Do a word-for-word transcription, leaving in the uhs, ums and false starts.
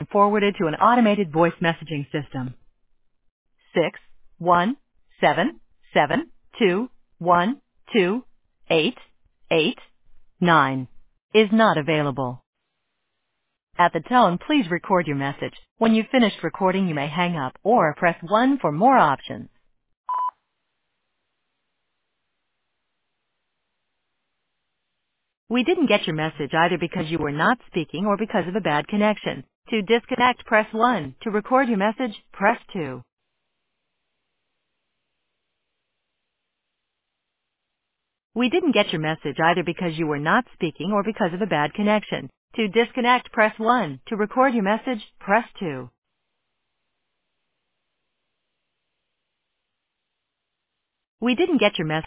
forwarded to an automated voice messaging system. Six one seven seven two one two eight eight nine is not available. At the tone, please record your message. When you've finished recording, you may hang up or press one for more options. We didn't get your message either because you were not speaking or because of a bad connection. To disconnect, press one. To record your message, press two. We didn't get your message either because you were not speaking or because of a bad connection. To disconnect, press one. To record your message, press two. We didn't get your message.